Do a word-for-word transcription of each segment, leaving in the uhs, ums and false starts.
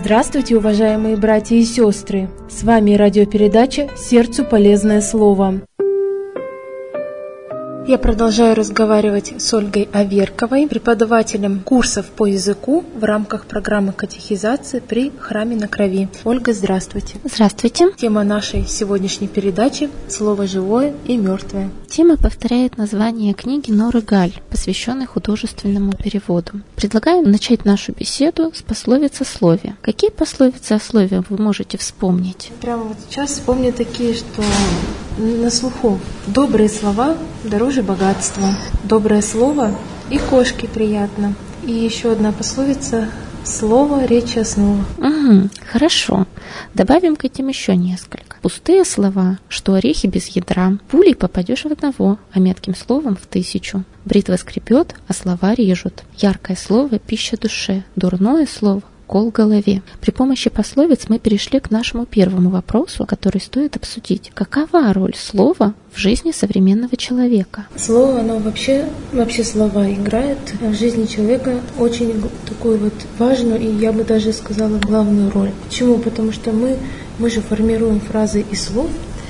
Здравствуйте, уважаемые братья и сестры! С вами радиопередача «Сердцу полезное слово». Я продолжаю разговаривать с Ольгой Аверковой, преподавателем курсов по языку в рамках программы катехизации при Храме на Крови. Ольга, здравствуйте. Здравствуйте. Тема нашей сегодняшней передачи «Слово живое и мертвое». Тема повторяет название книги Норы Галь, посвященной художественному переводу. Предлагаем начать нашу беседу с пословиц о слове. Какие пословицы о слове вы можете вспомнить? Прямо вот сейчас вспомню такие, что на слуху. Добрые слова дороже богатства. Доброе слово и кошке приятно. И еще одна пословица: слово речи основа. Угу, хорошо. Добавим к этим еще несколько. Пустые слова, что орехи без ядра. Пулей попадешь в одного, а метким словом в тысячу. Бритва скребет, а слова режут. Яркое слово — пища душе. Дурное слово — кол голове. При помощи пословиц мы перешли к нашему первому вопросу, который стоит обсудить. Какова роль слова в жизни современного человека? Слово, оно вообще, вообще слова играет в жизни человека очень такую вот важную и, я бы даже сказала, главную роль. Почему? Потому что мы, мы же формируем фразы из слов.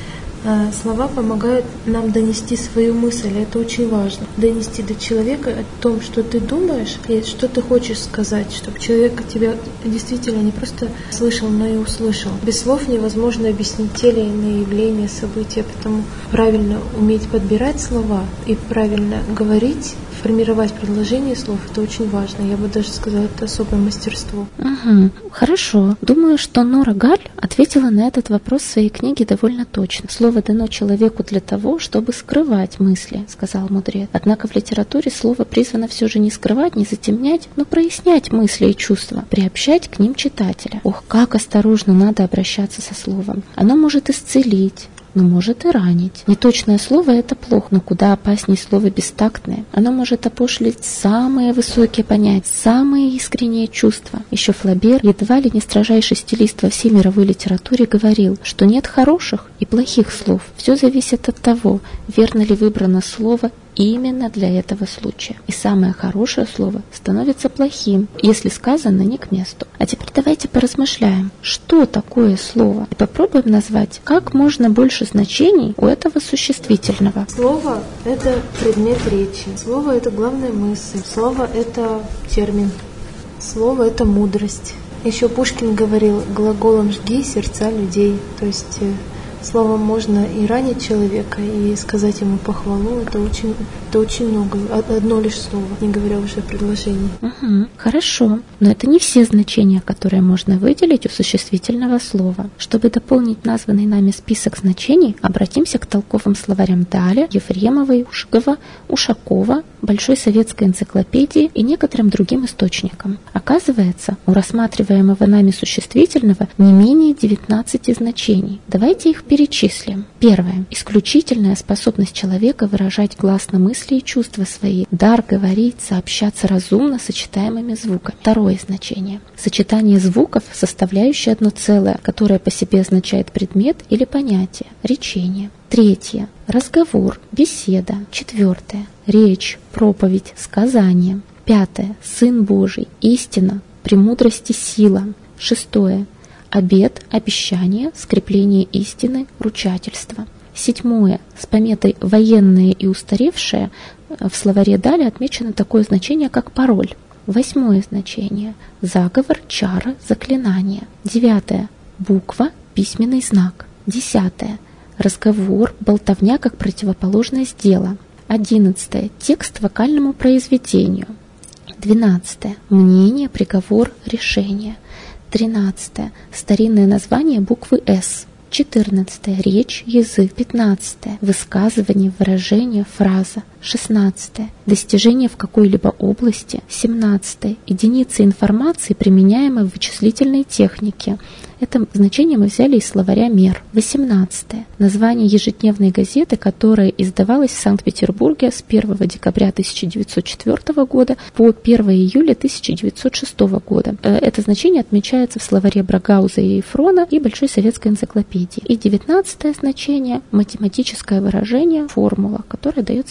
А слова помогают нам донести свою мысль, это очень важно. Донести до человека о том, что ты думаешь и что ты хочешь сказать, чтобы человек тебя действительно не просто слышал, но и услышал. Без слов невозможно объяснить те или иные явления, события, потому правильно уметь подбирать слова и правильно говорить, формировать предложение слов — это очень важно. Я бы даже сказала, это особое мастерство. Угу, хорошо. Думаю, что Нора Галь ответила на этот вопрос в своей книге довольно точно. Слово дано человеку для того, чтобы скрывать мысли, сказал мудрец. Однако в литературе слово призвано все же не скрывать, не затемнять, но прояснять мысли и чувства, приобщать к ним читателя. Ох, как осторожно надо обращаться со словом. Оно может исцелить, но может и ранить. Неточное слово — это плохо, но куда опаснее слово бестактное. Оно может опошлить самые высокие понятия, самые искренние чувства. Еще Флабер, едва ли не строжайший стилист во всей мировой литературе, говорил, что нет хороших и плохих слов. Все зависит от того, верно ли выбрано слово именно для этого случая. И самое хорошее слово становится плохим, если сказано не к месту. А теперь давайте поразмышляем, что такое слово, и попробуем назвать как можно больше значений у этого существительного. Слово — это предмет речи. Слово — это главная мысль. Слово — это термин. Слово — это мудрость. Еще Пушкин говорил: глаголом жги сердца людей. То есть словом можно и ранить человека, и сказать ему похвалу. Это очень, это очень много. Одно лишь слово, не говоря уже о предложении. Угу, хорошо. Но это не все значения, которые можно выделить у существительного слова. Чтобы дополнить названный нами список значений, обратимся к толковым словарям Даля, Ефремовой, Ушгова, Ушакова, Большой советской энциклопедии и некоторым другим источникам. Оказывается, у рассматриваемого нами существительного не менее девятнадцати значений. Давайте их перечислим. Первое. Исключительная способность человека выражать гласно мысли и чувства свои, дар говорить, сообщаться разумно сочетаемыми звуками. Второе значение. Сочетание звуков, составляющее одно целое, которое по себе означает предмет или понятие, речение. Третье. Разговор, беседа. Четвертое. Речь, проповедь, сказание. Пятое. Сын Божий, истина, премудрости сила. Шестое. Обет, обещание, скрепление истины, ручательство. Седьмое. С пометой «военное» и «устаревшее» в словаре Даля отмечено такое значение, как пароль. Восьмое значение. Заговор, чара, заклинание. Девятое. Буква, письменный знак. Десятое. Разговор, болтовня как противоположность дела. Одиннадцатое. Текст вокальному произведению. Двенадцатое. Мнение, приговор, решение. Тринадцатое. Старинное название буквы «С». Четырнадцатое. Речь, язык. Пятнадцатое. Высказывание, выражение, фраза. Шестнадцатое. Достижение в какой-либо области. Семнадцатое. Единица информации, применяемая в вычислительной технике. Это значение мы взяли из словаря «Мер». восемнадцатое. Название ежедневной газеты, которая издавалась в Санкт-Петербурге с первого декабря тысяча девятьсот четвёртого года по первого июля тысяча девятьсот шестого года. Это значение отмечается в словаре Брагауза и Ефрона и Большой советской энциклопедии. И девятнадцатое значение — математическое выражение, формула, которая дается в Большой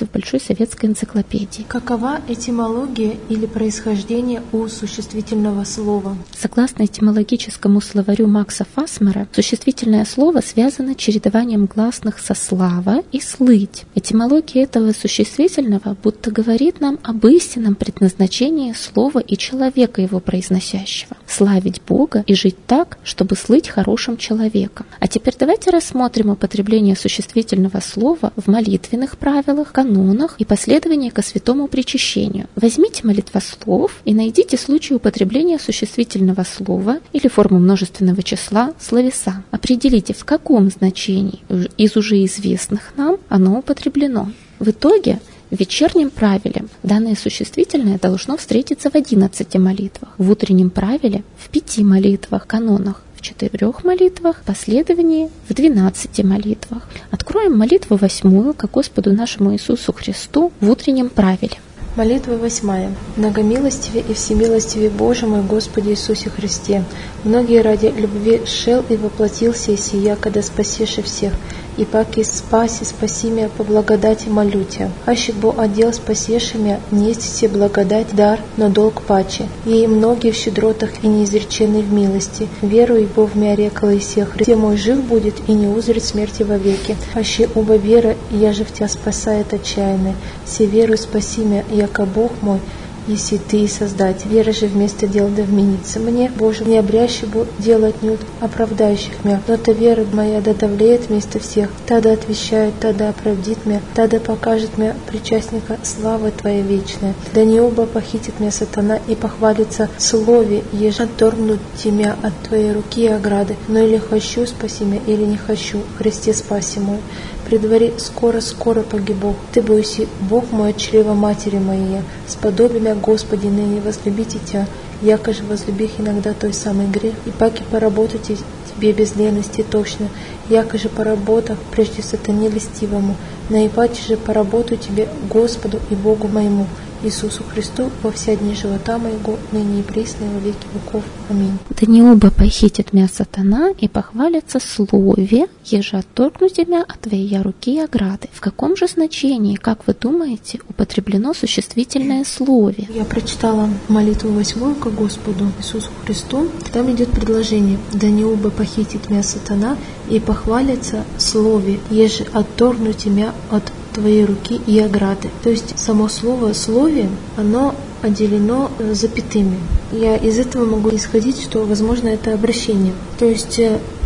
советской энциклопедии. Какова этимология или происхождение у существительного слова? Согласно этимологическому словарю Макса Фасмера, существительное слово связано чередованием гласных со «слава» и «слыть». Этимология этого существительного будто говорит нам об истинном предназначении слова и человека, его произносящего – славить Бога и жить так, чтобы слыть хорошим человеком. А теперь давайте рассмотрим употребление существительного слова в молитвенных правилах, канонах и последовании ко святому причащению. Возьмите молитвослов и найдите случай употребления существительного слова или форму множественного числа словеса. Определите, в каком значении из уже известных нам оно употреблено. В итоге в вечернем правиле данное существительное должно встретиться в одиннадцати молитвах, в утреннем правиле в пяти молитвах, канонах, в четырех молитвах, последовании в двенадцати молитвах. Откроем молитву восьмую ко Господу нашему Иисусу Христу в утреннем правиле. Молитва восьмая. Многомилостиве и всемилостиве Боже мой Господи Иисусе Христе, многие ради любви шел и воплотился сия, когда спасеши всех, и паки спаси, спаси мя по благодати молю Тя. Аще бо отдел спасеши мя, несть все благодать, дар, но долг паче. Ей многие в щедротах и неизречены в милости. Веруй, бо в мя рекла и сех, Христе мой жив будет и не узрит смерти вовеки. Аще оба вера, я же в Тя спасает отчаянный. Все веруй, спаси мя, яко Бог мой, если Ты и создать. Вера же вместо дел да вменится мне, Боже, не обрящи бо делать нюд оправдающих мя, но та вера моя да давлеет вместо всех, та да отвещает, та да оправдит мя, та да покажет мя причастника славы Твоя вечная. Да не оба похитит мя сатана и похвалится слове, еже отторгнут тебя от Твоей руки и ограды, но или хочу спаси мя, или не хочу, Христе спаси мой. При дворе скоро-скоро погибу. Ты бойся, Бог мой, от чрева матери моей. Сподоби мя, Господи, ныне возлюбите Тя, яко же возлюбих иногда той самый грех, и паки поработайте Тебе без лености точно, яко же по работах прежде сатане льстивому, наипаче же поработаю Тебе, Господу и Богу моему, Иисусу Христу, во все дни живота моего, ныне и присно, и во веки веков. Аминь. Да не оба похитят мя сатана и похвалятся слове, еже отторгнут мя от Твоей руки и ограды. В каком же значении, как вы думаете, употреблено существительное слове? Я прочитала молитву восьмую ко Господу Иисусу Христу. Там идет предложение: да не оба похитит мя сатана и похвалятся слове, еже отторгнут мя от Твоей руки и ограды. То есть само слово «слове», оно отделено запятыми. Я из этого могу исходить, что, возможно, это обращение. То есть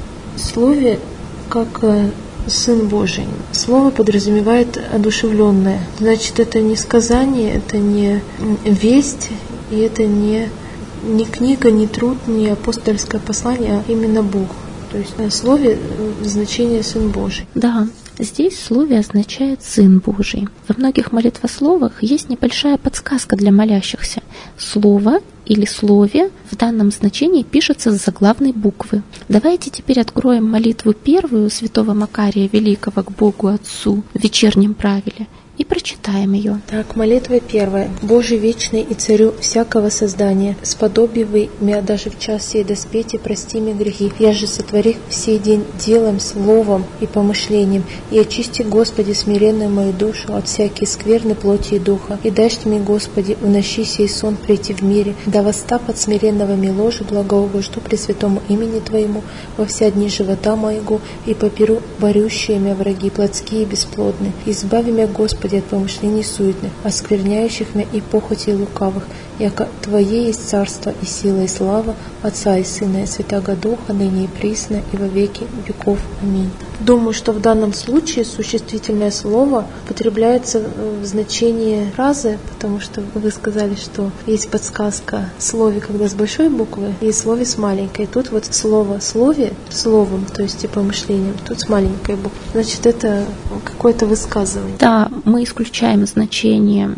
«слове» как Сын Божий. Слово подразумевает одушевленное. Значит, это не сказание, это не весть, и это не, не книга, не труд, не апостольское послание, а именно Бог. То есть в слове значение Сын Божий. Да. Здесь слове означает «Сын Божий». Во многих молитвословах есть небольшая подсказка для молящихся. Слово или слове в данном значении пишется с заглавной буквы. Давайте теперь откроем молитву первую святого Макария Великого к Богу Отцу в вечернем правиле и прочитаем ее. Так, молитва первая. Боже вечный и царю всякого создания, сподобивай мя даже в час сей доспети, прости мне грехи. Я же сотвори всей день делом, словом и помышлением, и очисти, Господи, смиренную мою душу от всякой скверны плоти и духа. И дашь мне, Господи, унощи сей сон прийти в мире, да восстав от смиренного миложа, благоугожду пресвятому имени Твоему во вся дни живота моего, и поперу борющие мя враги плотские и бесплодные. Избави мя, Господи, от помышлений суетных, оскверняющих мя и похоти лукавых, яко Твое есть царство и сила и слава Отца и Сына и Святаго Духа, ныне и присно и во веки веков. Аминь. Думаю, что в данном случае существительное слово употребляется в значении фразы, потому что вы сказали, что есть подсказка в слове, когда с большой буквы, и в слове с маленькой. Тут вот слово слове, словом, то есть и помышлением, тут с маленькой буквы. Значит, это какое-то высказывание. Да, мы исключаем значение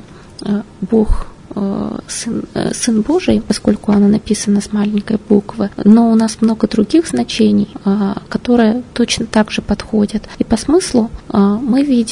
«Бог», Сын, Сын Божий, поскольку оно написано с маленькой буквы, но у нас много других значений, которые точно так же подходят. И по смыслу мы видим,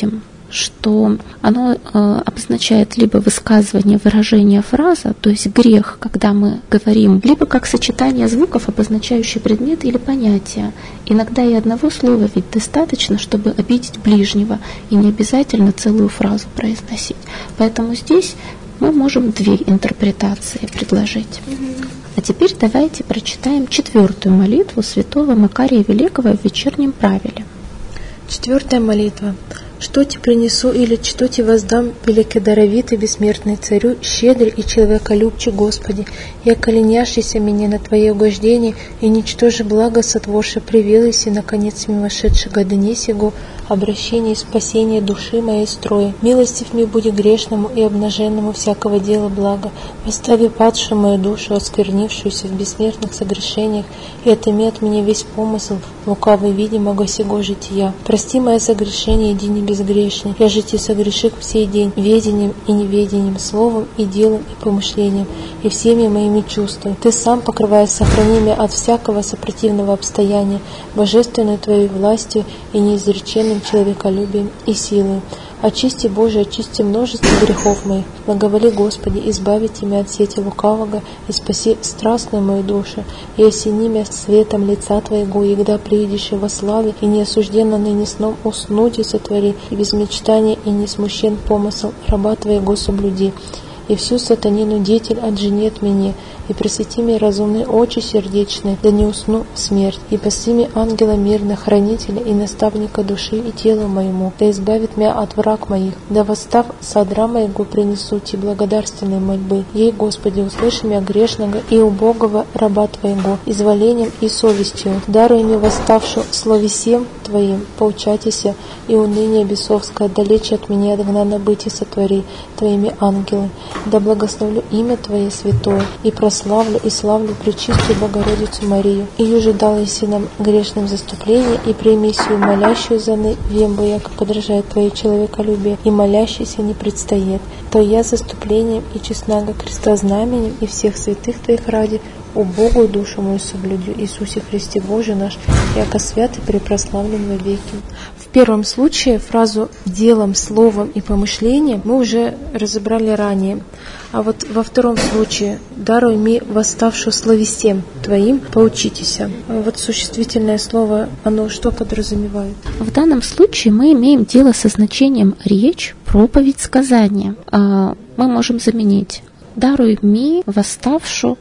что оно э, обозначает либо высказывание, выражение, фраза, то есть грех, когда мы говорим, либо как сочетание звуков, обозначающие предмет или понятие. Иногда и одного слова ведь достаточно, чтобы обидеть ближнего, и не обязательно целую фразу произносить. Поэтому здесь мы можем две интерпретации предложить. А теперь давайте прочитаем четвертую молитву святого Макария Великого в вечернем правиле. Четвертая молитва. «Что ти принесу или что ти воздам, великодаровитый бессмертный царю, щедрый и человеколюбчий Господи, я коленящийся меня на Твое угождение, и ничтоже благо сотворше привелися, наконец мимошедшего дни сего, обращение и спасение души моей строя. Милостив мне будет грешному и обнаженному всякого дела блага, восстави падшую мою душу, осквернившуюся в бессмертных согрешениях, и отыми от меня весь помысл, лукавый видимого сего жития. Прости мое согрешение, иди не безгрешный. Я же те согреших в сей день, ведением и неведением, словом и делом и помышлением, и всеми моими чувствами. Ты сам, покрывая, сохрани меня от всякого сопротивного обстояния, божественной Твоей властью и неизреченным человеколюбием и силой. Очисти, Боже, очисти множество грехов моих. Благоволи, Господи, избавить меня от сети лукавого и спаси страстную мою душу, и осени меня светом лица Твоего, егда приидешь во славе, и неосужденно ныне сном уснуть и сотвори, и без мечтания и не смущен помысл раба Твоего соблюди. И всю сатанину деятель отженет меня, и просвети мне разумные очи сердечные, да не усну в смерть, и паси мне ангела мирно, хранителя и наставника души и тела моему, да избавит меня от враг моих, да восстав содра моего принесу Ти благодарственные мольбы. Ей, Господи, услыши меня грешного и убогого раба Твоего, изволением и совестью, даруй мне восставшую словесем Твоим, поучатися, и уныние бесовское далече от меня отгнано быть и сотвори Твоими ангелы. Да благословлю имя Твое святое, и прославлю и славлю Пречистую Богородицу Марию, и юже дал еси нам грешным заступление, и прими сию молящую за ны, вембу, яко подражает Твое человеколюбие, и молящийся не предстоит. То я заступлением и честного креста знаменем и всех святых Твоих ради убогую душу мою соблюдю, Иисусе Христе Боже наш, яко свят и препрославлен во веки». В первом случае фразу «делом, словом и помышлением» мы уже разобрали ранее. А вот во втором случае «даруй ми восставшую словесем Твоим, поучитеся». Вот существительное слово, оно что подразумевает? В данном случае мы имеем дело со значением «речь», «проповедь», «сказание». Мы можем заменить «даруй ми восставшую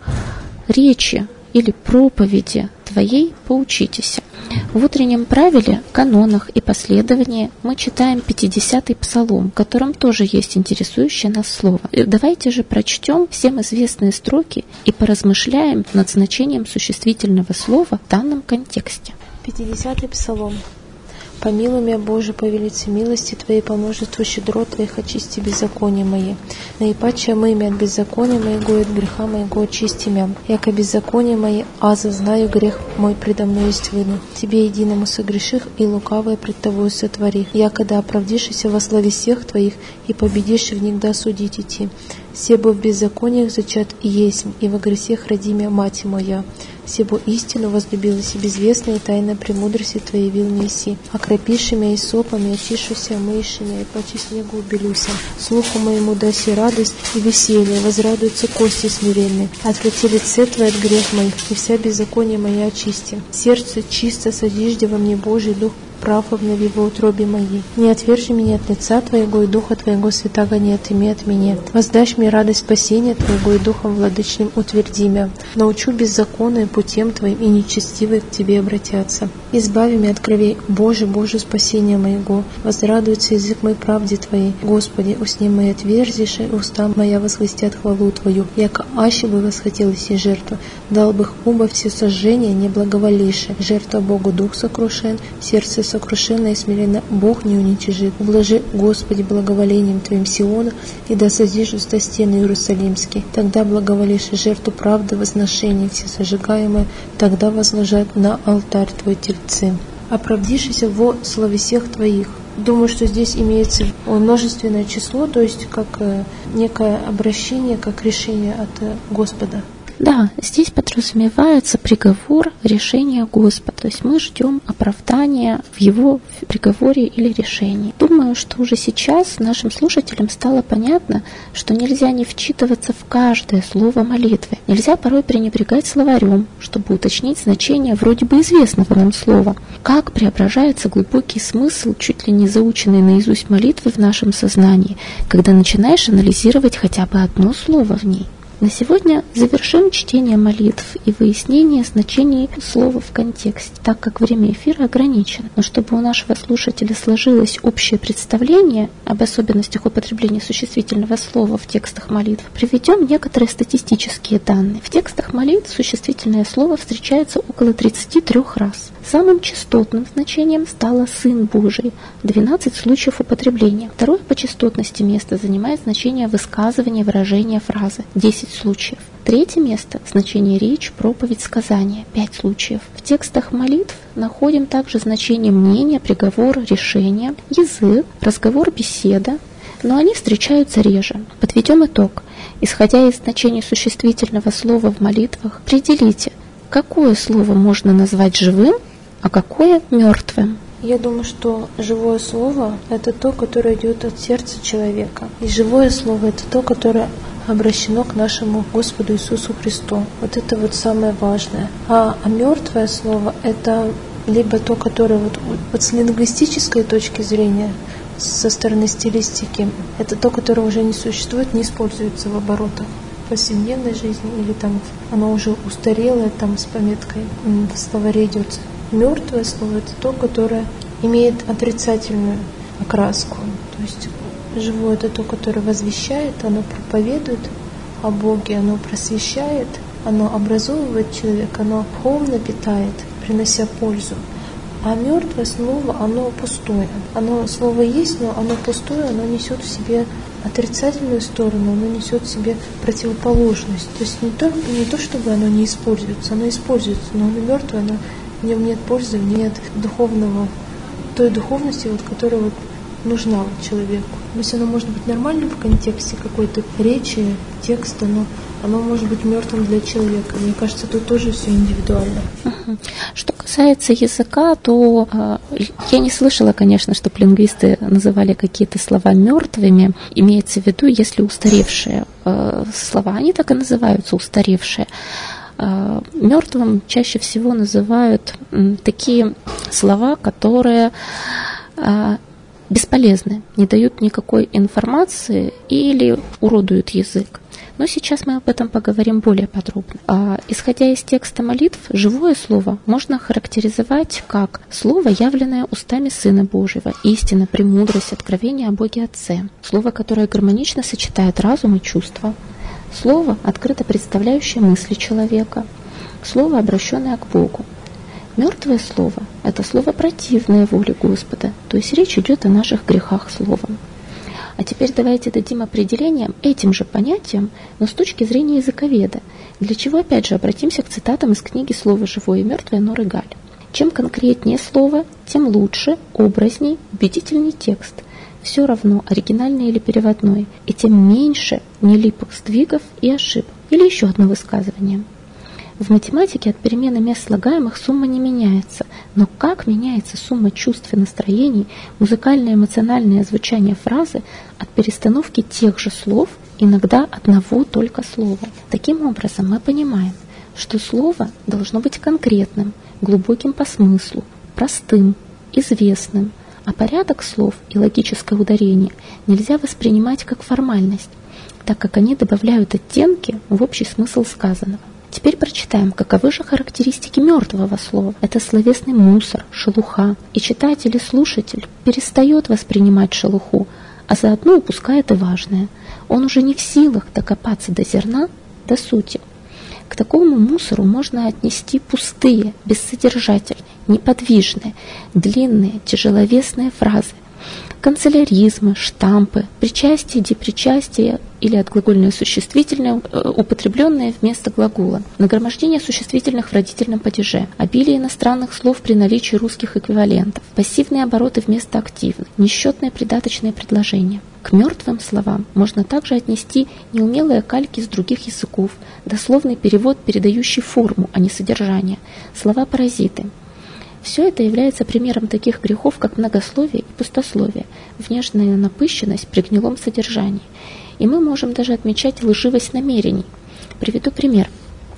речи или проповеди Твоей, поучитеся». В утреннем правиле, канонах и последовании мы читаем пятидесятый псалом, в котором тоже есть интересующее нас слово. И давайте же прочтем всем известные строки и поразмышляем над значением существительного слова в данном контексте. пятидесятый псалом. «Помилуй меня, Боже, по велице милости Твоей, по множеству щедрот Твоих очисти беззакония мои. Наипаче омый меня от беззакония моего и от греха моего очисти меня. Яко беззаконие мои, аза знаю грех мой предо мной есть выну. Тебе единому согреших и лукавое пред Тобою сотвори. Якода оправдишься во славе всех Твоих и победишь в них да судить идти. Себо в беззакониях зачат и есмь, и во грехах роди меня мать моя. Себо истину возлюбилась и безвестная и тайна премудрости Твоей вил неси. Окропиши меня и сопами, очишуся, омыши меня, и почи снегу убелюся. Слуху моему даси радость и веселье, возрадуются кости смиренные. Отврати лице Твое от грех моих, и вся беззаконие моя очисти. Сердце чисто содижде во мне, Божий дух прав обнови во утробе моей. Не отвержи меня от лица Твоего, и Духа Твоего святаго не отыми от меня. Воздашь мне радость спасения Твоего, и Духом владычным утверди меня. Научу беззаконные путем Твоим, и нечестивые к Тебе обратятся. Избави меня от кровей, Боже, Боже, спасения моего. Возрадуется язык мой правде Твоей. Господи, усни мои отверзишь, и уста моя восхвестят хвалу Твою. Яко аще бы восхотелось и жертва, дал бы хуба все сожжения, не благоволивши. Жертва Богу дух сокрушен, сердце сокрушенно и смиренно Бог не уничижит. Ублажи, Господи, благоволением Твоим Сиона, и да созижут до стены Иерусалимские. Тогда благоволишь жертву правды, возношения все сожигаемые, тогда возложат на алтарь Твой тельцы. Оправдишься во словесех Твоих. Думаю, что здесь имеется множественное число, то есть как некое обращение, как решение от Господа. Да, здесь подразумевается приговор, решение Господа. То есть мы ждем оправдания в Его приговоре или решении. Думаю, что уже сейчас нашим слушателям стало понятно, что нельзя не вчитываться в каждое слово молитвы. Нельзя порой пренебрегать словарем, чтобы уточнить значение вроде бы известного нам слова. Как преображается глубокий смысл, чуть ли не заученный наизусть молитвы в нашем сознании, когда начинаешь анализировать хотя бы одно слово в ней. На сегодня завершим чтение молитв и выяснение значений слова в контексте, так как время эфира ограничено. Но чтобы у нашего слушателя сложилось общее представление об особенностях употребления существительного слова в текстах молитв, приведем некоторые статистические данные. В текстах молитв существительное слово встречается около тридцати трёх раз. Самым частотным значением стало «Сын Божий» – двенадцать случаев употребления. Второе по частотности место занимает значение высказывания, выражения, фразы – десять случаев. Третье место – значение речь, проповедь, сказание – пять случаев. В текстах молитв находим также значение мнения, приговор, решение, язык, разговор, беседа, но они встречаются реже. Подведем итог. Исходя из значений существительного слова в молитвах, определите, какое слово можно назвать живым, а какое мертвым. Я думаю, что живое слово – это то, которое идет от сердца человека. И живое слово – это то, которое обращено к нашему Господу Иисусу Христу. Вот это вот самое важное. А, а мертвое слово – это либо то, которое вот, вот с лингвистической точки зрения, со стороны стилистики, это то, которое уже не существует, не используется в оборотах повседневной жизни, или там оно уже устарелое, там с пометкой в словаре идет. Мертвое слово – это то, которое имеет отрицательную окраску. То есть живое – это то, которое возвещает, оно проповедует о Боге, оно просвещает, оно образовывает человека, оно духовно питает, принося пользу. А мертвое слово, оно пустое. Оно слово есть, но оно пустое, оно несет в себе отрицательную сторону, оно несет в себе противоположность. То есть не то, не то чтобы оно не используется, оно используется, но оно мертвое, оно, в нем нет пользы, нет духовного, той духовности, вот, которая вот нужна вот человеку. То есть оно может быть нормальным в контексте какой-то речи, текста, но оно может быть мертвым для человека. Мне кажется, тут тоже все индивидуально. Что касается языка, то э, я не слышала, конечно, чтобы лингвисты называли какие-то слова мертвыми. Имеется в виду, если устаревшие э, слова, они так и называются, устаревшие. Э, мертвым чаще всего называют э, такие слова, которые э, бесполезны, не дают никакой информации или уродуют язык. Но сейчас мы об этом поговорим более подробно. А, исходя из текста молитв, живое слово можно характеризовать как слово, явленное устами Сына Божьего, истина, премудрость, откровение о Боге Отце, слово, которое гармонично сочетает разум и чувства, слово, открыто представляющее мысли человека, слово, обращенное к Богу. Мертвое слово – это слово, противное воле Господа, то есть речь идет о наших грехах словом. А теперь давайте дадим определение этим же понятиям, но с точки зрения языковеда, для чего опять же обратимся к цитатам из книги «Слово живое и мертвое» Норы Галь. Чем конкретнее слово, тем лучше, образней, убедительней текст. Все равно, оригинальный или переводной, и тем меньше нелепых сдвигов и ошибок. Или еще одно высказывание. В математике от перемены мест слагаемых сумма не меняется, но как меняется сумма чувств и настроений, музыкальное эмоциональное звучание фразы от перестановки тех же слов, иногда одного только слова. Таким образом, мы понимаем, что слово должно быть конкретным, глубоким по смыслу, простым, известным, а порядок слов и логическое ударение нельзя воспринимать как формальность, так как они добавляют оттенки в общий смысл сказанного. Теперь прочитаем, каковы же характеристики мертвого слова. Это словесный мусор, шелуха, и читатель и слушатель перестает воспринимать шелуху, а заодно упускает и важное. Он уже не в силах докопаться до зерна, до сути. К такому мусору можно отнести пустые, бессодержательные, неподвижные, длинные, тяжеловесные фразы, канцеляризмы, штампы, причастие, депричастие или отглагольное существительное, употребленное вместо глагола, нагромождение существительных в родительном падеже, обилие иностранных слов при наличии русских эквивалентов, пассивные обороты вместо активных, несчетные придаточные предложения. К мертвым словам можно также отнести неумелые кальки с других языков, дословный перевод, передающий форму, а не содержание, слова-паразиты. Все это является примером таких грехов, как многословие и пустословие, внешняя напыщенность при гнилом содержании. И мы можем даже отмечать лживость намерений. Приведу пример.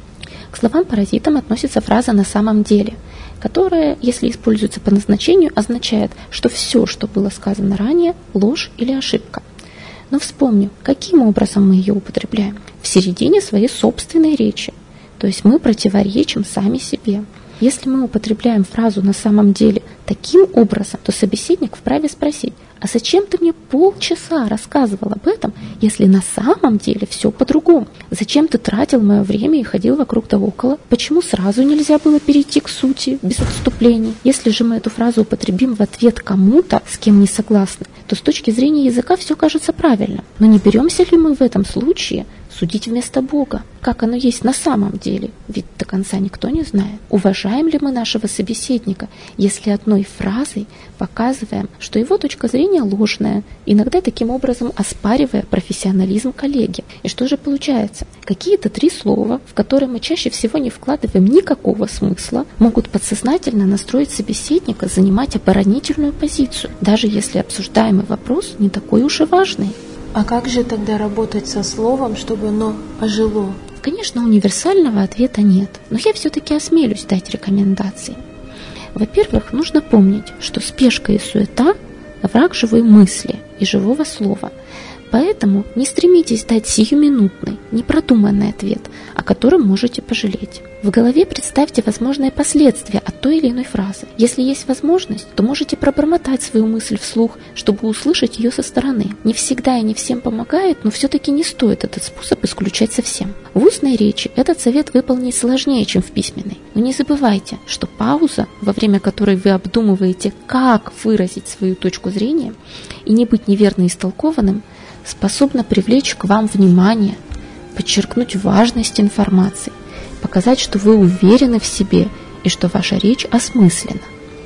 К словам-паразитам относится фраза «на самом деле», которая, если используется по назначению, означает, что все, что было сказано ранее, ложь или ошибка. Но вспомним, каким образом мы ее употребляем. В середине своей собственной речи. То есть мы противоречим сами себе. Если мы употребляем фразу «на самом деле» таким образом, то собеседник вправе спросить: а зачем ты мне полчаса рассказывал об этом, если на самом деле все по-другому? Зачем ты тратил мое время и ходил вокруг да около? Почему сразу нельзя было перейти к сути, без отступлений? Если же мы эту фразу употребим в ответ кому-то, с кем не согласны, то с точки зрения языка все кажется правильным. Но не беремся ли мы в этом случае судить вместо Бога? Как оно есть на самом деле? Ведь до конца никто не знает. Уважаем ли мы нашего собеседника, если одной фразой показываем, что его точка зрения ложная, иногда таким образом оспаривая профессионализм коллеги? И что же получается? Какие-то три слова, в которые мы чаще всего не вкладываем никакого смысла, могут подсознательно настроить собеседника занимать оборонительную позицию, даже если обсуждаемый вопрос не такой уж и важный. А как же тогда работать со словом, чтобы оно ожило? Конечно, универсального ответа нет, но я все-таки осмелюсь дать рекомендации. Во-первых, нужно помнить, что спешка и суета – враг живой мысли и живого слова. Поэтому не стремитесь дать сиюминутный, непродуманный ответ, о котором можете пожалеть. В голове представьте возможные последствия от той или иной фразы. Если есть возможность, то можете пробормотать свою мысль вслух, чтобы услышать ее со стороны. Не всегда и не всем помогает, но все-таки не стоит этот способ исключать совсем. В устной речи этот совет выполнить сложнее, чем в письменной. Но не забывайте, что пауза, во время которой вы обдумываете, как выразить свою точку зрения и не быть неверно истолкованным, способна привлечь к вам внимание, подчеркнуть важность информации, показать, что вы уверены в себе и что ваша речь осмыслена.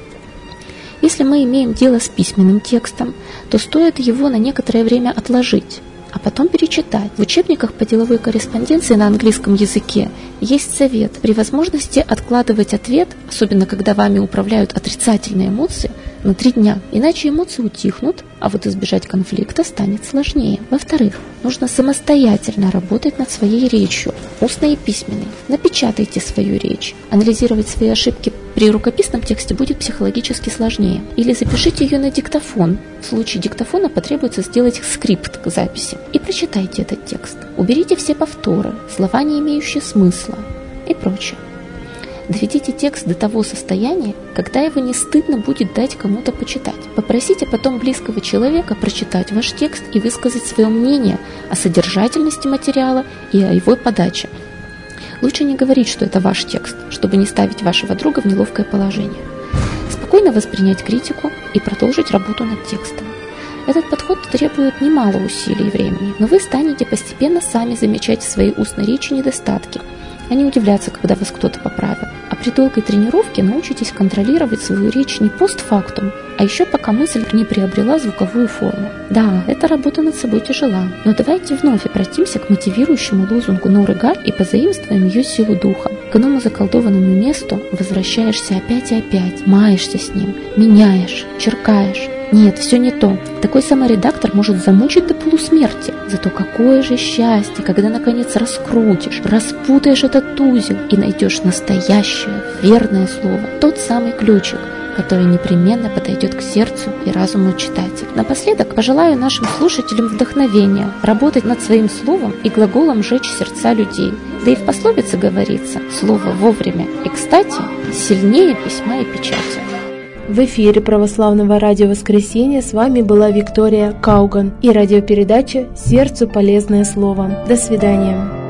Если мы имеем дело с письменным текстом, то стоит его на некоторое время отложить, а потом перечитать. В учебниках по деловой корреспонденции на английском языке есть совет при возможности откладывать ответ, особенно когда вами управляют отрицательные эмоции, на три дня. Иначе эмоции утихнут, а вот избежать конфликта станет сложнее. Во-вторых, нужно самостоятельно работать над своей речью, устной и письменной. Напечатайте свою речь. Анализировать свои ошибки при рукописном тексте будет психологически сложнее. Или запишите ее на диктофон. В случае диктофона потребуется сделать скрипт к записи. И прочитайте этот текст. Уберите все повторы, слова, не имеющие смысла и прочее. Доведите текст до того состояния, когда его не стыдно будет дать кому-то почитать. Попросите потом близкого человека прочитать ваш текст и высказать свое мнение о содержательности материала и о его подаче. Лучше не говорить, что это ваш текст, чтобы не ставить вашего друга в неловкое положение. Спокойно воспринять критику и продолжить работу над текстом. Этот подход требует немало усилий и времени, но вы станете постепенно сами замечать в своей устной речи недостатки, а не удивляться, когда вас кто-то поправил. А при долгой тренировке научитесь контролировать свою речь не постфактум, а еще пока мысль не приобрела звуковую форму. Да, эта работа над собой тяжела, но давайте вновь обратимся к мотивирующему лозунгу Норы Галь и позаимствуем ее силу духа. К иному заколдованному месту возвращаешься опять и опять, маешься с ним, меняешь, черкаешь. Нет, все не то. Такой саморедактор может замучить до полусмерти. Зато какое же счастье, когда наконец раскрутишь, распутаешь этот узел и найдешь настоящее, верное слово, тот самый ключик, который непременно подойдет к сердцу и разуму читателя. Напоследок пожелаю нашим слушателям вдохновения, работать над своим словом и глаголом жечь сердца людей. Да и в пословице говорится: слово вовремя и кстати сильнее письма и печати. В эфире Православного радио «Воскресенье» с вами была Виктория Кауган и радиопередача «Сердцу полезное слово». До свидания.